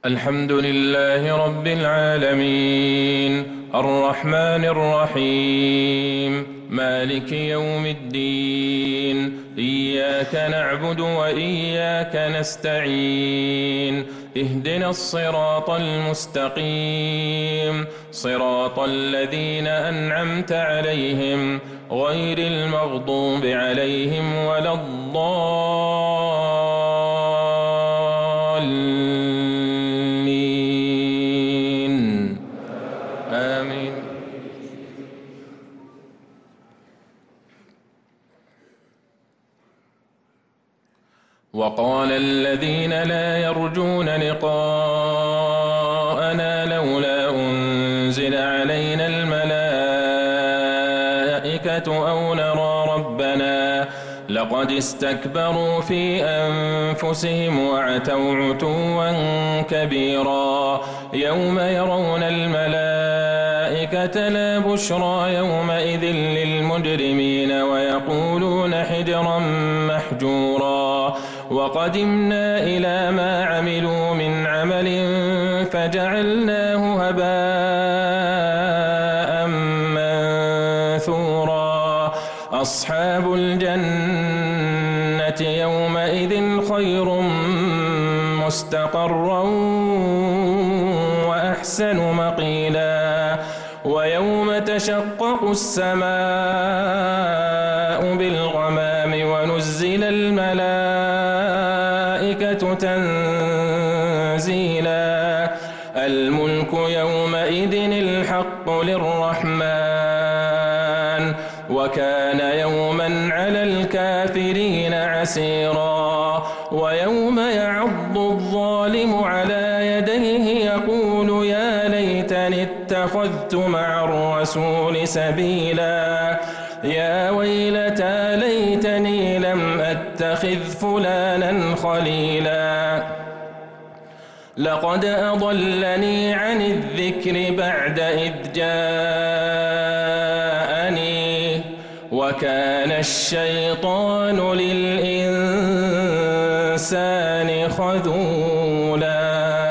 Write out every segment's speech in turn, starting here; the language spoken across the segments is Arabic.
الحمد لله رب العالمين الرحمن الرحيم مالك يوم الدين إياك نعبد وإياك نستعين اهدنا الصراط المستقيم صراط الذين أنعمت عليهم غير المغضوب عليهم ولا الضالين آمين. وقال الذين لا يرجون لقاءنا لولا أنزل علينا الملائكة أو نرى ربنا لقد استكبروا في أنفسهم وعتوا عتوا كبيرا يوم يرون الملائكة لا بشرى يومئذ للمجرمين ويقولون حجرا محجورا وقدمنا إلى ما عملوا من عمل فجعلناه هباء منثورا أصحاب الجنة يومئذ خير مستقرا وأحسن مقيلا ويوم تشقق السماء بالغمام ونزل الملائكة تنزيلا الملك يومئذ الحق للرحمن وكان يوما على الكافرين عسيرا ويوم يعض الظالم على يديه يقول يا ليتني اتخذت مع الرسول سبيلا يا ويلتى ليتني لم أتخذ فلانا خليلا لقد أضلني عن الذكر بعد إذ جاءني وكان الشيطان للإنسان خذولا.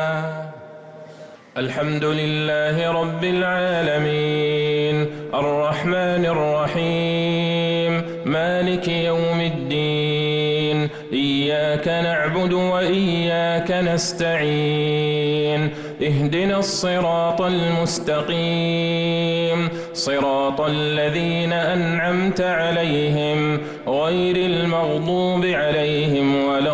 الحمد لله رب العالمين الرحمن الرحيم مالك يوم الدين إياك نعبد وإياك نستعين اهدنا الصراط المستقيم صراط الذين أنعمت عليهم غير المغضوب عليهم ولا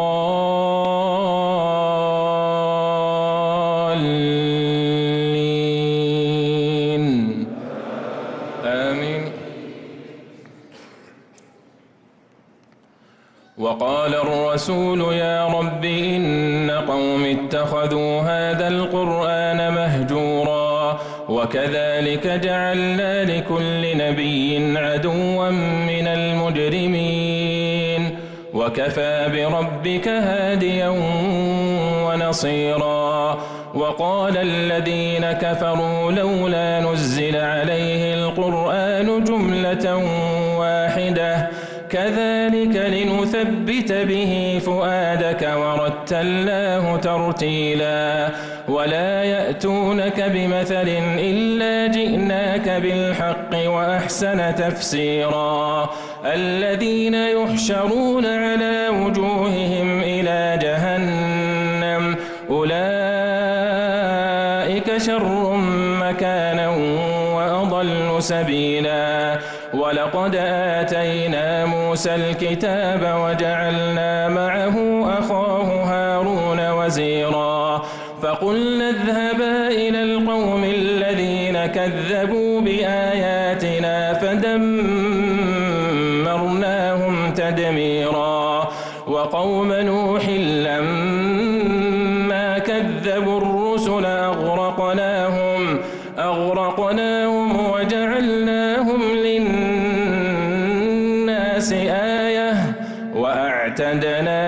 الضالين آمين. وقال الرسول يا رب إن قوم اتخذوا هذا القرآن مهجورا وكذلك جعلنا لكل نبي عدوا من المجرمين وكفى بربك هاديا ونصيرا وقال الذين كفروا لولا نزل عليه القرآن جملة واحدة كذلك لنثبت به فؤادك ورتلناه ترتيلا ولا يأتونك بمثل إلا جئناك بالحق وأحسن تفسيرا الذين يحشرون على وجوههم إلى جهنم أولئك شر مكانا وأضل سبيلا ولقد آتينا موسى الكتاب وجعلنا معه أخاه هارون وزيرا فقلنا اذهبا إلى القوم الذين كذبوا بآياتنا فدمرناهم تدميرا وقوم نوح لما كذبوا الرسل أغرقناهم وجعلناهم للناس آية وأعتدنا